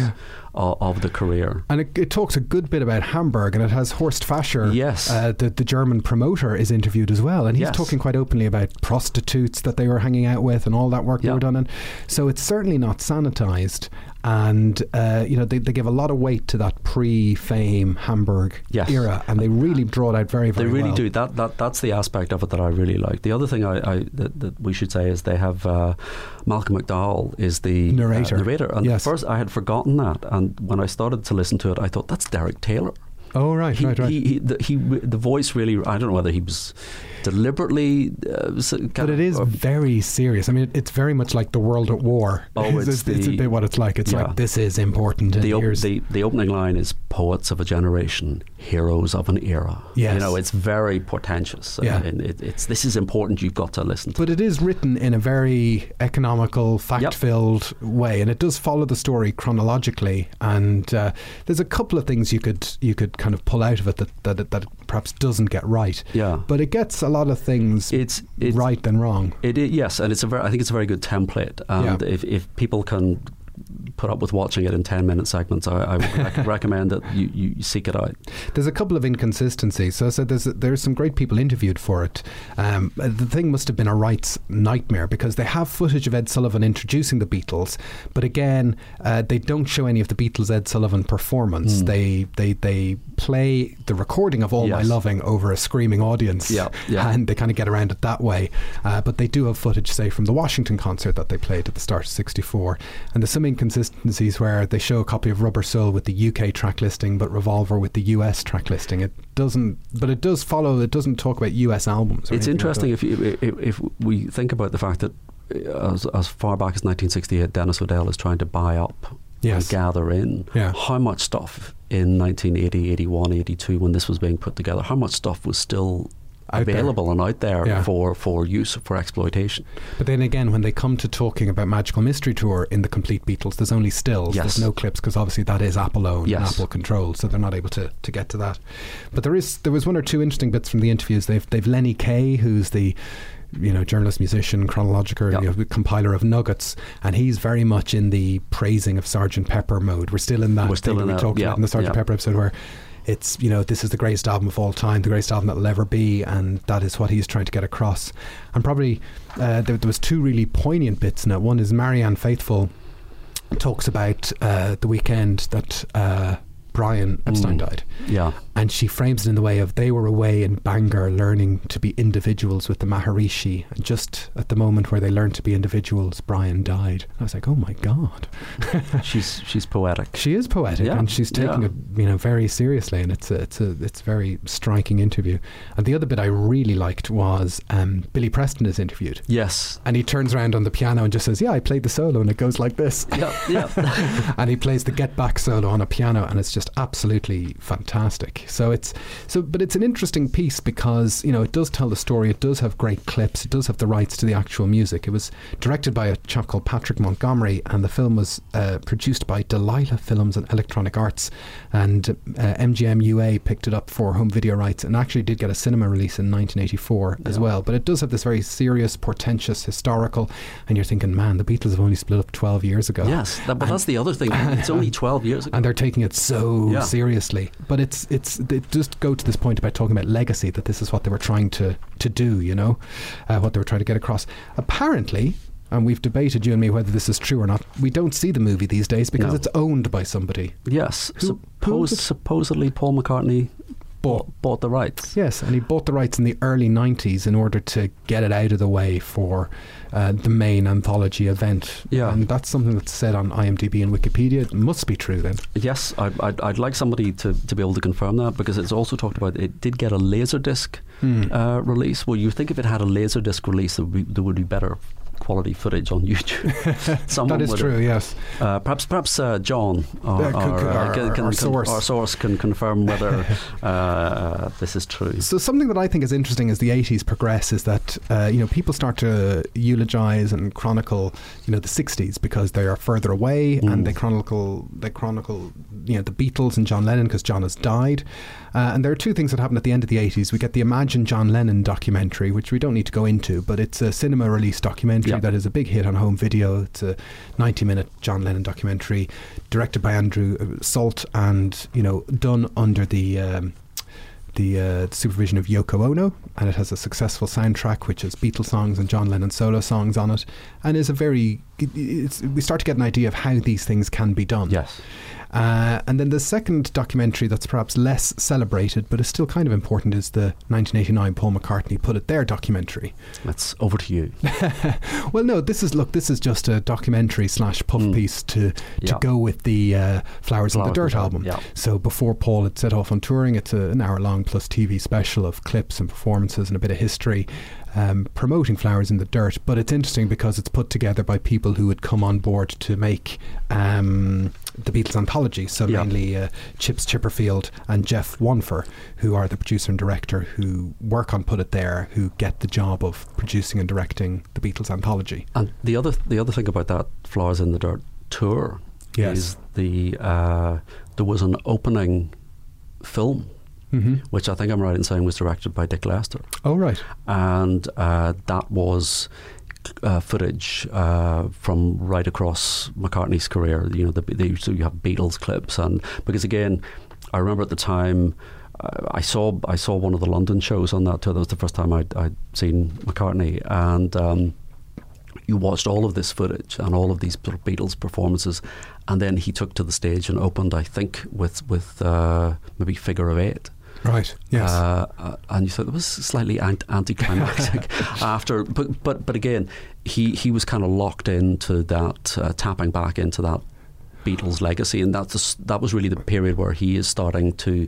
of, of the career. And it, it talks a good bit about Hamburg, and it has Horst Fascher, yes. uh, the, the German promoter, is interviewed as well, and he's yes. talking quite openly about prostitutes that they were hanging out with and all that work yeah. they were done. And so it's certainly not sanitized. And uh, you know, they, they give a lot of weight to that pre-fame Hamburg yes. era, and they really draw it out very, very well. They really well. do. That that that's the aspect of it that I really like. The other thing I, I that, that we should say is they have uh, Malcolm McDowell is the narrator. Uh, narrator, and yes. first I had forgotten that, and when I started to listen to it, I thought that's Derek Taylor. Oh right, he, right, right. He, he, the, he, the voice really. I don't know whether he was deliberately. Uh, but it is very serious. I mean, it's very much like the world at war. Oh, it's, it's, it's, it's the, a bit what it's like. It's yeah. like this is important. The, op- here's the the opening line is "Poets of a generation, heroes of an era." Yes. You know, it's very portentous. Yeah. And it, it's this is important. You've got to listen to. But it is written in a very economical, fact-filled yep. way, and it does follow the story chronologically. And uh, there's a couple of things you could you could kind of pull out of it that that it, that it perhaps doesn't get right. Yeah. But it gets a lot of things it's, it's right than wrong. It is, yes, and it's a very. I think it's a very good template. And yeah. if if people can put up with watching it in ten minute segments, I, I would rec- recommend that you, you seek it out. There's a couple of inconsistencies. So I said there's there's some great people interviewed for it. Um, the thing must have been a rights nightmare because they have footage of Ed Sullivan introducing the Beatles, but again, uh, they don't show any of the Beatles Ed Sullivan performance. Mm. They they they play the recording of All yes. My Loving over a screaming audience, yeah, yeah. and they kind of get around it that way. Uh, but they do have footage, say, from the Washington concert that they played at the start of sixty-four, and there's some inconsistencies where they show a copy of Rubber Soul with the U K track listing but Revolver with the U S track listing. It doesn't, but it does follow, it doesn't talk about U S albums. It's interesting like if, you, if if we think about the fact that as, as far back as nineteen sixty-eight Dennis O'Dell is trying to buy up yes. and gather in yeah. how much stuff in nineteen eighty, eighty-one, eighty-two when this was being put together, how much stuff was still Out available there. and out there yeah. for, for use, for exploitation. But then again, when they come to talking about Magical Mystery Tour in the Complete Beatles, there's only stills, yes. there's no clips, because obviously that is Apple owned yes. and Apple controlled, so they're not able to, to get to that. But there is there was one or two interesting bits from the interviews. They've they've Lenny Kaye, who's the you know, journalist, musician, chronological, yep. you know, compiler of nuggets, and he's very much in the praising of Sergeant Pepper mode. We're still in that. We're still in we that. talked yeah. about in the Sergeant yeah. Pepper episode where it's, you know, this is the greatest album of all time, the greatest album that will ever be, and that is what he's trying to get across. And probably uh, there, there was two really poignant bits in it. One is Marianne Faithfull talks about uh, the weekend that uh, Brian Epstein mm. died. Yeah. And she frames it in the way of they were away in Bangor learning to be individuals with the Maharishi, and just at the moment where they learned to be individuals, Brian died. I was like, oh my God. she's she's poetic. She is poetic, yeah. and she's taking yeah. it, you know, very seriously, and it's a, it's a it's a very striking interview. And the other bit I really liked was um, Billy Preston is interviewed. Yes. And he turns around on the piano and just says, yeah, I played the solo and it goes like this. Yeah, yeah. And he plays the Get Back solo on a piano, and it's just absolutely fantastic. So it's so, but it's an interesting piece because, you know, it does tell the story. It does have great clips. It does have the rights to the actual music. It was directed by a chap called Patrick Montgomery, and the film was uh, produced by Delilah Films and Electronic Arts, and uh, M G M U A picked it up for home video rights, and actually did get a cinema release in nineteen eighty-four yeah. as well. But it does have this very serious, portentous, historical, and you're thinking, man, the Beatles have only split up twelve years ago. Yes, that, but and, that's the other thing. It's only twelve years ago, and they're taking it so yeah. seriously. But it's it's it just go to this point about talking about legacy, that this is what they were trying to to do, you know, uh, what they were trying to get across. Apparently, and we've debated, you and me, whether this is true or not, we don't see the movie these days because no. it's owned by somebody. Yes, who, Suppose, who supposedly Paul McCartney bought bought the rights. Yes, and he bought the rights in the early nineties in order to get it out of the way for uh, the main anthology event. Yeah. And that's something that's said on IMDb and Wikipedia. It must be true then. Yes, I, I'd, I'd like somebody to, to be able to confirm that, because it's also talked about it did get a Laserdisc hmm. uh, release. Well, you think if it had a Laserdisc release, there would be, there would be better quality footage on YouTube. That is true, have, yes. Uh, perhaps perhaps uh, John, our, uh, our, our, can, can, our source. Can, our source can confirm whether uh, this is true. So something that I think is interesting as the eighties progress is that uh, you know, people start to eulogise and chronicle, you know, the sixties because they are further away, mm. and they chronicle they chronicle you know, the Beatles and John Lennon because John has died. Uh, and there are two things that happen at the end of the eighties. We get the Imagine John Lennon documentary, which we don't need to go into, but it's a cinema release documentary. Yep. that is a big hit on home video. It's a ninety minute John Lennon documentary directed by Andrew Salt and, you know, done under the um, the uh, supervision of Yoko Ono, and it has a successful soundtrack which has Beatles songs and John Lennon solo songs on it, and is a very it, it's, we start to get an idea of how these things can be done. Yes. Uh, and then the second documentary that's perhaps less celebrated but is still kind of important is the nineteen eighty-nine Paul McCartney Put It There documentary. That's over to you. Well, no, this is look, this is just a documentary slash puff mm. piece to, to yeah. go with the uh, Flowers in the Dirt album. Yeah. So before Paul had set off on touring, it's a, an hour long plus T V special of clips and performances and a bit of history. Um, promoting Flowers in the Dirt, but it's interesting because it's put together by people who had come on board to make um, the Beatles anthology, so yeah. mainly uh, Chips Chipperfield and Jeff Wanfer, who are the producer and director who work on Put It There, who get the job of producing and directing the Beatles anthology. And the other the other thing about that Flowers in the Dirt tour yes. is the uh, there was an opening film. Mm-hmm. Which I think I'm right in saying was directed by Dick Lester. Oh, right. And uh, that was uh, footage uh, from right across McCartney's career. You know, the, the, so you have Beatles clips, and because again, I remember at the time uh, I saw I saw one of the London shows on that tour. That was the first time I'd, I'd seen McCartney, and um, you watched all of this footage and all of these sort of Beatles performances, and then he took to the stage and opened, I think, with with uh, maybe Figure of Eight. Right. Yes. Uh, uh, and you thought it was slightly ant- anticlimactic after, but but but again, he he was kind of locked into that, uh, tapping back into that Beatles legacy, and that's that was really the period where he is starting to,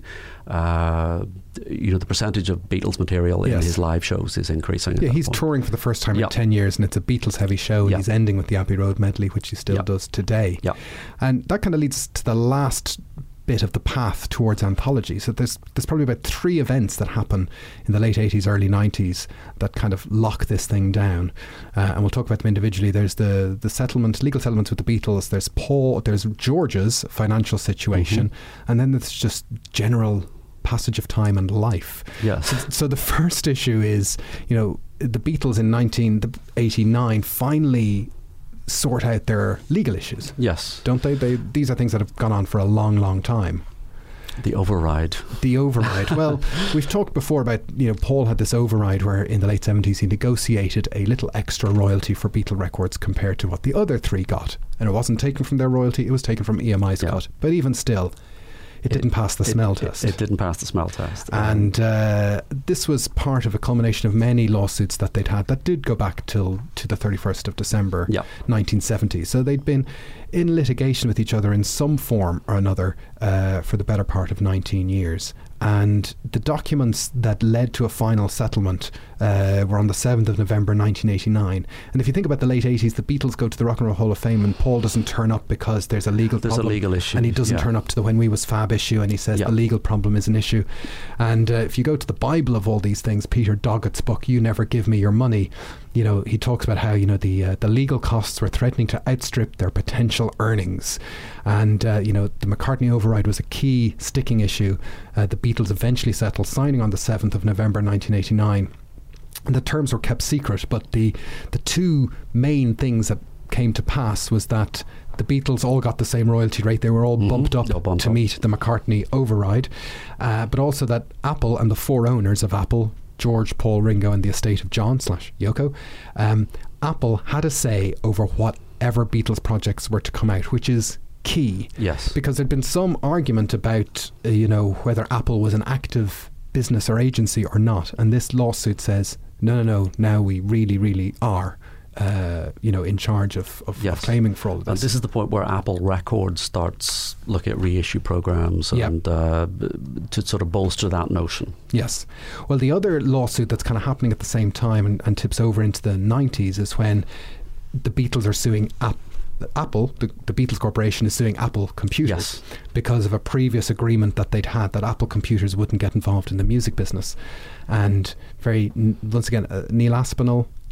uh, you know, the percentage of Beatles material in yes. his live shows is increasing. Yeah, he's point. touring for the first time yep. in ten years, and it's a Beatles heavy show. Yep. And he's ending with the Abbey Road medley, which he still yep. does today. Yep. And that kind of leads to the last bit of the path towards anthology. So there's there's probably about three events that happen in the late eighties, early nineties that kind of lock this thing down, uh, and we'll talk about them individually. There's the the settlement, legal settlements with the Beatles. There's Paul. There's George's financial situation, mm-hmm. and then there's just general passage of time and life. Yes. So, so the first issue is, you know, the Beatles in nineteen eighty-nine finally sort out their legal issues. Yes. Don't they? They these are things that have gone on for a long, long time. The override. The override. Well, we've talked before about, you know, Paul had this override where in the late seventies he negotiated a little extra royalty for Beatle Records compared to what the other three got. And it wasn't taken from their royalty, it was taken from E M I's yeah. cut. But even still, it, it didn't pass the it, smell it, test. It, it didn't pass the smell test. And uh, this was part of a culmination of many lawsuits that they'd had that did go back till to the thirty-first of December yeah. nineteen seventy. So they'd been in litigation with each other in some form or another uh, for the better part of nineteen years. And the documents that led to a final settlement uh, were on the seventh of November nineteen eighty-nine. And if you think about the late eighties, the Beatles go to the Rock and Roll Hall of Fame and Paul doesn't turn up because there's a legal there's problem. There's a legal issue. And he doesn't yeah. turn up to the When We Was Fab issue, and he says yeah. the legal problem is an issue. And uh, if you go to the Bible of all these things, Peter Doggett's book, You Never Give Me Your Money, you know, he talks about how, you know, the uh, the legal costs were threatening to outstrip their potential earnings. And, uh, you know, the McCartney override was a key sticking issue. Uh, the Beatles eventually settled, signing on the seventh of November nineteen eighty-nine. And the terms were kept secret, but the the two main things that came to pass was that the Beatles all got the same royalty rate. They were all mm-hmm. bumped up bumped to up. meet the McCartney override. Uh, but also that Apple and the four owners of Apple, George, Paul, Ringo and the estate of John slash Yoko, um, Apple had a say over whatever Beatles projects were to come out, which is key. Yes. Because there'd been some argument about, uh, you know, whether Apple was an active business or agency or not. And this lawsuit says, no, no, no, now we really, really are. Uh, you know, in charge of, of, yes. of claiming for all of this. And this is the point where Apple Records starts looking at reissue programs yep. and uh, to sort of bolster that notion. Yes. Well, the other lawsuit that's kind of happening at the same time and, and tips over into the nineties is when the Beatles are suing Apple. Apple, the, the Beatles Corporation, is suing Apple Computers yes. because of a previous agreement that they'd had that Apple Computers wouldn't get involved in the music business. And very, once again, uh, Neil Aspinall,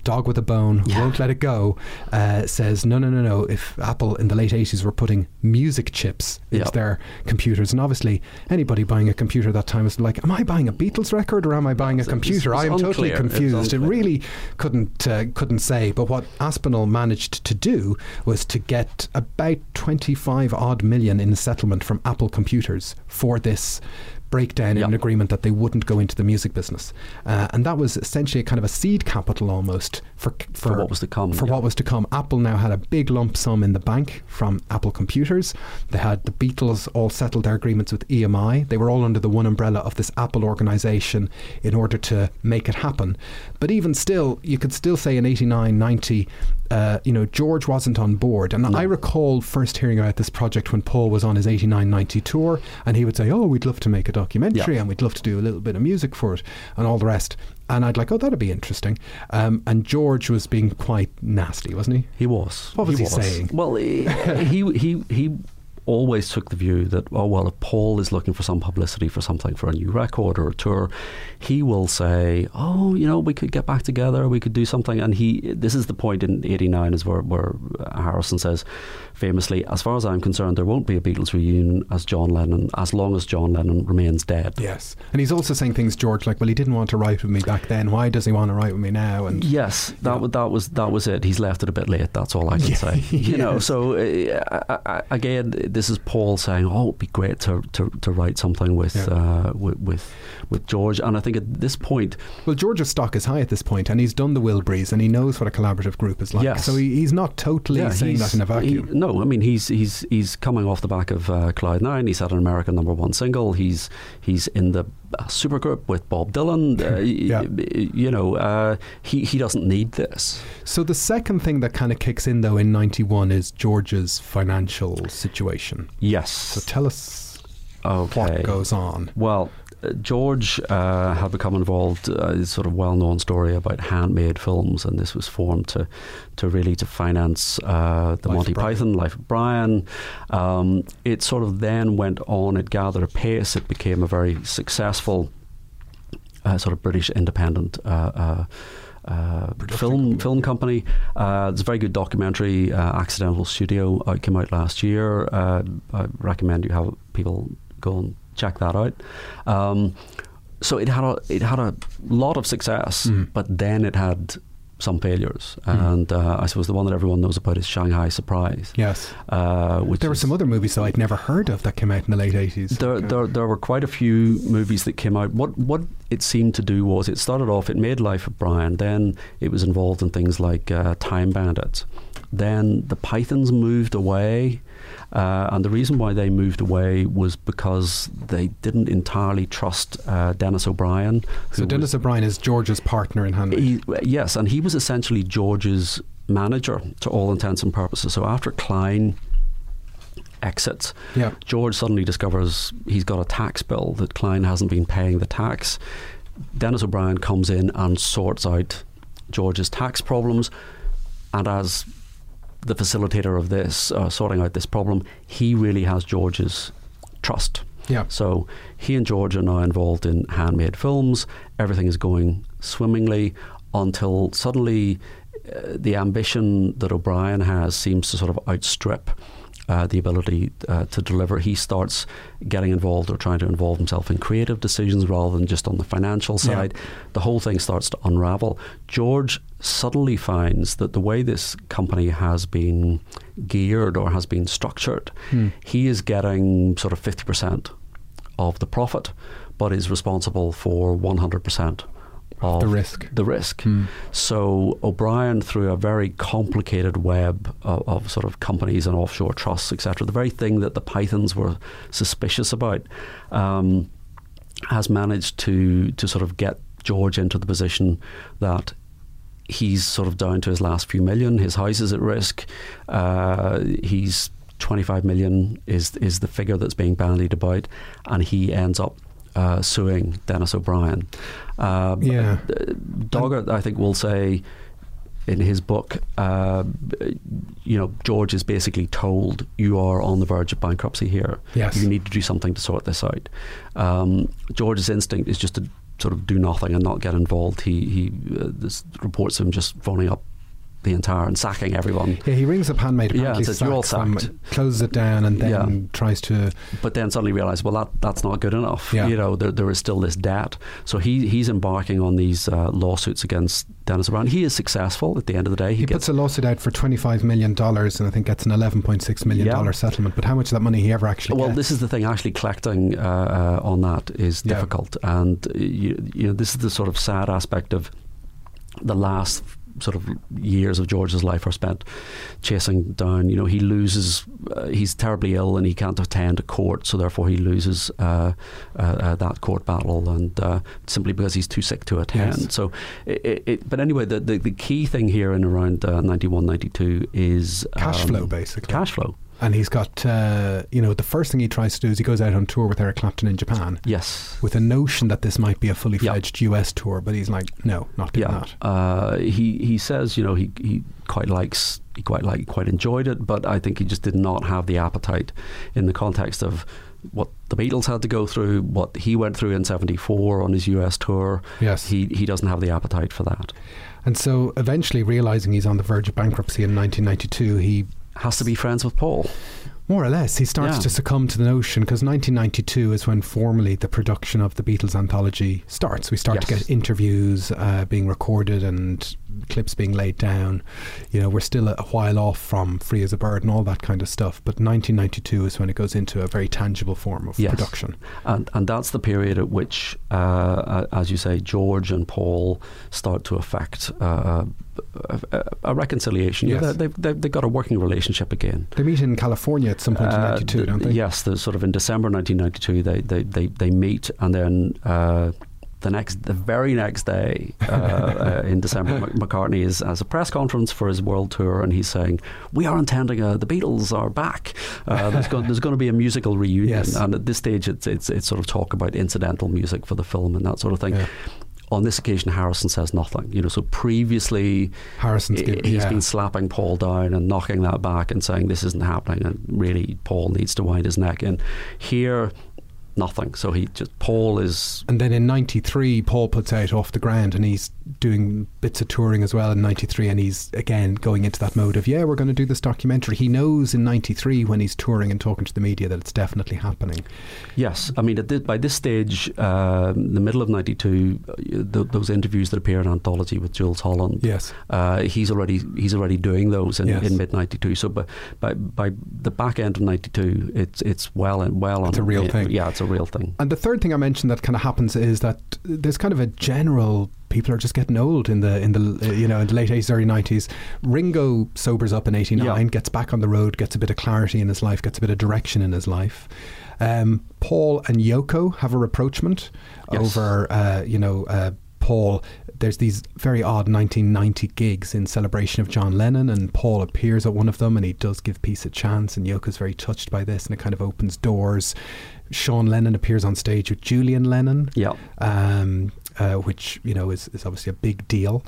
dog with a bone who Yeah. won't let it go, uh, says no no no no if Apple in the late eighties were putting music chips into Yep. their computers, and obviously anybody buying a computer at that time was like, am I buying a Beatles record or am I buying a It's- computer? it's I am totally unclear. It's confused. It unclear. really couldn't uh, couldn't say. But what Aspinall managed to do was to get about twenty-five odd million in settlement from Apple Computers for this breakdown in Yep. an agreement that they wouldn't go into the music business, uh, and that was essentially a kind of a seed capital almost for for, For what was to come, For yeah. what was to come. Apple now had a big lump sum in the bank from Apple Computers. They had the Beatles all settled their agreements with E M I. They were all under the one umbrella of this Apple organisation in order to make it happen. But even still, you could still say in eighty-nine, ninety, uh, you know, George wasn't on board. And No. I recall first hearing about this project when Paul was on his eighty-nine ninety tour, and he would say, oh, we'd love to make a documentary, Yeah. and we'd love to do a little bit of music for it and all the rest. And I'd like, oh, that'd be interesting. Um, and George was being quite nasty, wasn't he? He was. What was he saying? Well, he, he he he always took the view that, oh well, if Paul is looking for some publicity for something, for a new record or a tour, he will say, oh, you know, we could get back together, we could do something. And he, this is the point in eighty-nine, is where, where Harrison says famously, as far as I'm concerned, there won't be a Beatles reunion as John Lennon, as long as John Lennon remains dead. Yes. And he's also saying things, George, like, well, he didn't want to write with me back then. Why does he want to write with me now? And Yes, that Yeah. was that was that was it. He's left it a bit late. That's all I can Yeah, say. You know. yes. So uh, I, I, again, this is Paul saying, "Oh, it'd be great to to, to write something with, Yeah. uh, with with with George." And I think at this point, well, George's stock is high at this point, and he's done the Wilburys, and he knows what a collaborative group is like. Yes. So he, he's not totally yeah, saying he's- that in a vacuum. he- no, I mean he's he's he's coming off the back of uh, Cloud Nine. He's had an American number one single. He's he's in the uh, supergroup with Bob Dylan. Uh, Yeah. y- You know, uh, he he doesn't need this. So the second thing that kind of kicks in, though, in ninety-one is George's financial situation. Yes. So tell us Okay. what goes on. Well, uh, George uh, had become involved. Uh, this sort of well-known story about handmade films, and this was formed to, to really to finance uh, the Life Monty of Brian. Python, Life of Brian. Um, it sort of then went on. It gathered a pace. It became a very successful uh, sort of British independent. Uh, uh, Uh, Production film company, film yeah. company. Uh, there's a very good documentary, uh, Accidental Studio, out came out last year. Uh, I recommend you have people go and check that out. Um, so it had a it had a lot of success, Mm. but then it had some failures, Mm. and uh, I suppose the one that everyone knows about is Shanghai Surprise. Yes. Uh, which There were is- some other movies that I'd never heard of that came out in the late eighties. there, Okay. there, there were quite a few movies that came out. What what it seemed to do was it started off, it made Life of Brian, then it was involved in things like uh, Time Bandits. Then the Pythons moved away, uh, and the reason why they moved away was because they didn't entirely trust uh, Dennis O'Brien. So who Dennis was, O'Brien is George's partner in Handmade. he, yes, and he was essentially George's manager to all intents and purposes. So after Klein exits, Yeah. George suddenly discovers he's got a tax bill that Klein hasn't been paying the tax. Dennis O'Brien comes in and sorts out George's tax problems, and as the facilitator of this, uh, sorting out this problem, he really has George's trust. Yeah. So he and George are now involved in handmade films. Everything is going swimmingly until suddenly uh, the ambition that O'Brien has seems to sort of outstrip uh, the ability uh, to deliver. He starts getting involved or trying to involve himself in creative decisions rather than just on the financial side. Yeah. The whole thing starts to unravel. George suddenly finds that the way this company has been geared or has been structured, Hmm. he is getting sort of fifty percent of the profit, but is responsible for one hundred percent of The risk. The risk. Hmm. So O'Brien, through a very complicated web of, of sort of companies and offshore trusts, et cetera, the very thing that the Pythons were suspicious about, um, has managed to to sort of get George into the position that he's sort of down to his last few million. His house is at risk. Uh, he's twenty-five million is is the figure that's being bandied about, and he ends up uh, suing Dennis O'Brien. Uh, Yeah. Doggett, I think, will say in his book, uh, you know, George is basically told, you are on the verge of bankruptcy here. Yes. You need to do something to sort this out. Um, George's instinct is just to sort of do nothing and not get involved. He he uh, this reports him just phoning up the entire and sacking everyone. Yeah, he rings up Handmaid, yeah, apparently says, "You're all sacks them, sacked." closes it down, and then Yeah. tries to. But then suddenly realise, well, that that's not good enough. Yeah. You know, there there is still this debt. So he he's embarking on these uh, lawsuits against Dennis O'Brien. He is successful at the end of the day. He, He, puts gets a lawsuit out for twenty-five million dollars, and I think gets an eleven point six million dollars Yeah. settlement. But how much of that money he ever actually well, gets? this is the thing. Actually, collecting uh, uh, on that is Yeah. difficult, and uh, you, you know, this is the sort of sad aspect of the last sort of years of George's life are spent chasing down. You know, he loses. Uh, he's terribly ill and he can't attend a court, so therefore he loses uh, uh, uh, that court battle, and uh, simply because he's too sick to attend. Yes. So, it, it, but anyway, the, the the key thing here in around uh, ninety-one, ninety-two is cash um, flow, basically. Cash flow. And he's got, uh, you know, the first thing he tries to do is he goes out on tour with Eric Clapton in Japan. Yes. With a notion that this might be a fully fledged U S tour, but he's like, no, not doing Yeah. that. Uh, he he says, you know, he he quite likes, he quite like, quite enjoyed it, but I think he just did not have the appetite in the context of what the Beatles had to go through, what he went through in seventy-four on his U S tour. Yes. He he doesn't have the appetite for that. And so eventually, realising he's on the verge of bankruptcy in nineteen ninety-two, he Has to be friends with Paul. more or less, he starts Yeah. to succumb to the notion, because nineteen ninety-two is when formally the production of the Beatles anthology starts. We start to Yes. get interviews uh, being recorded and clips being laid down. You know, we're still a, a while off from Free as a Bird and all that kind of stuff, but nineteen ninety-two is when it goes into a very tangible form of Yes. production. And and that's the period at which, uh, as you say, George and Paul start to affect uh, a, a reconciliation. Yes. Yeah, they've, they've, they've got a working relationship again. They meet in California at some point in Uh, ninety-two, th- don't they? Yes, the, sort of in December nineteen ninety-two, they, they, they, they meet, and then uh, the next, the very next day uh, uh, in December, M- McCartney is has a press conference for his world tour, and he's saying, "We are intending a, the Beatles are back. Uh, there's, going, there's going to be a musical reunion." Yes. And at this stage, it's, it's it's sort of talk about incidental music for the film and that sort of thing. Yeah. On this occasion, Harrison says nothing. You know, so previously Harrison's he- given, he's yeah. been slapping Paul down and knocking that back and saying this isn't happening, and really Paul needs to wind his neck in. Here, nothing. So he just Paul is And then in ninety-three, Paul puts out Off the Ground, and he's doing bits of touring as well in ninety-three, and he's again going into that mode of, yeah, we're going to do this documentary. He knows in ninety-three when he's touring and talking to the media that it's definitely happening. yes. I mean, at this, by this stage, uh, the middle of ninety-two, uh, th- those interviews that appear in Anthology with Jules Holland. Yes. Uh, he's already he's already doing those in, Yes. in mid ninety-two. So, by, by by the back end of ninety-two, it's it's well and well It's on a real it, thing. Yeah, it's a real thing. And the third thing I mentioned that kind of happens is that there's kind of a general, people are just getting old in the in the uh, you know in the late eighties, early nineties. Ringo sobers up in eighty-nine, Yeah. gets back on the road, gets a bit of clarity in his life, gets a bit of direction in his life. Um, Paul and Yoko have a rapprochement Yes. over uh, you know uh, Paul. There's these very odd nineteen ninety gigs in celebration of John Lennon, and Paul appears at one of them, and he does give peace a chance, and Yoko's very touched by this, and it kind of opens doors. Sean Lennon appears on stage with Julian Lennon, Yeah. um, uh, which you know is, is obviously a big deal.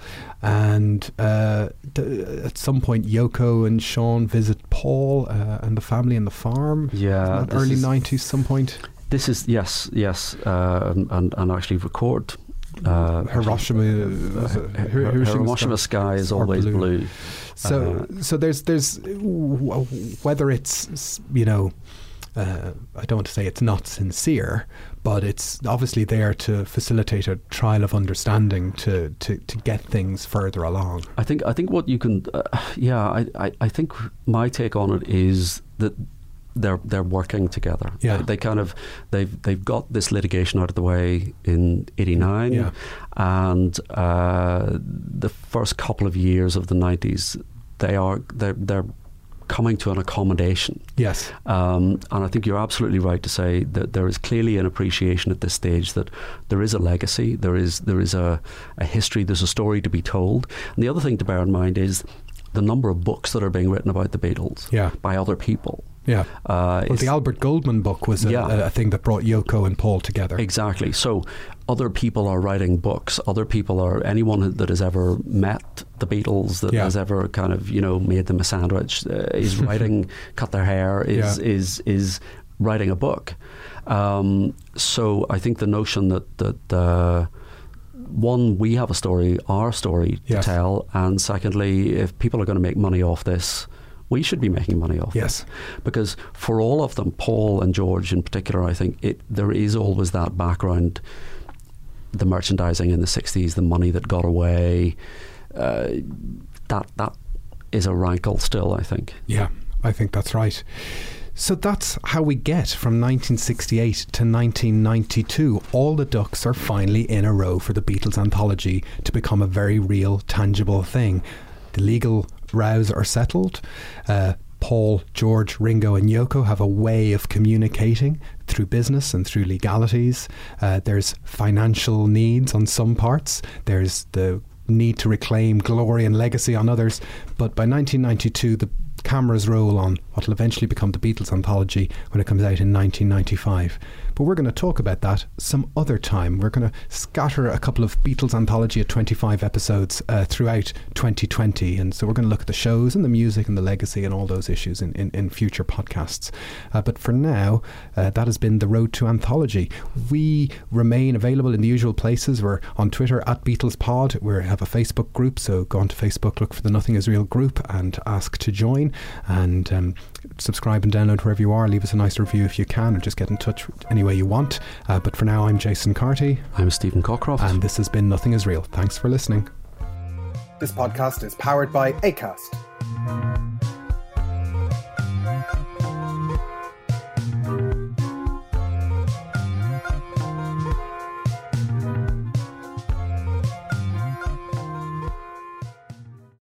And uh, d- at some point, Yoko and Sean visit Paul uh, and the family and the farm. Yeah, Isn't that this early is- nineties, some point. This is yes, yes, uh, and and actually record. Uh, Hiroshima, uh, was it? Hi- Hir- Hi- Hiroshima Hiroshima sky is or always blue. blue. So, Uh, so there's there's w- whether it's you know, uh, I don't want to say it's not sincere, but it's obviously there to facilitate a trial of understanding to to, to get things further along. I think I think what you can, uh, yeah, I, I I think my take on it is that they're they're working together. Yeah. They kind of they've they've got this litigation out of the way in eighty-nine, Yeah. and uh, the first couple of years of the nineties, they are they're they're coming to an accommodation. Yes. Um, and I think you're absolutely right to say that there is clearly an appreciation at this stage that there is a legacy, there is there is a, a history, there's a story to be told. And the other thing to bear in mind is the number of books that are being written about the Beatles Yeah. by other people. Yeah. Uh, Well, the Albert Goldman book was a, Yeah. a, a thing that brought Yoko and Paul together. Exactly. So other people are writing books. Other people are, anyone that has ever met the Beatles, that Yeah. has ever kind of, you know, made them a sandwich, uh, is writing, cut their hair, is Yeah. is is writing a book. Um, so I think the notion that that uh, one, we have a story, our story yes. to tell, and secondly, if people are going to make money off this, we should be making money off yes. it. Because for all of them, Paul and George in particular, I think it, there is always that background, the merchandising in the sixties, the money that got away, uh, that that is a rankle still, I think. Yeah, I think that's right. So that's how we get from nineteen sixty-eight to nineteen ninety-two. All the ducks are finally in a row for the Beatles anthology to become a very real, tangible thing. The legal rows are settled. Uh, Paul, George, Ringo and Yoko have a way of communicating through business and through legalities. Uh, there's financial needs on some parts. There's the need to reclaim glory and legacy on others. But by nineteen ninety-two, the cameras roll on what will eventually become the Beatles anthology when it comes out in nineteen ninety-five. But we're going to talk about that some other time. We're going to scatter a couple of Beatles anthology at twenty-five episodes uh, throughout twenty twenty, and so we're going to look at the shows and the music and the legacy and all those issues in, in, in future podcasts. Uh, but for now, uh, that has been the road to anthology. We remain available in the usual places. We're on Twitter at BeatlesPod. We have a Facebook group, so go onto Facebook, look for the Nothing Is Real group and ask to join, and um, subscribe and download wherever you are. Leave us a nice review if you can, or just get in touch any way you want. Uh, but for now, I'm Jason Carty. I'm Stephen Cockcroft. And this has been Nothing Is Real. Thanks for listening. This podcast is powered by Acast.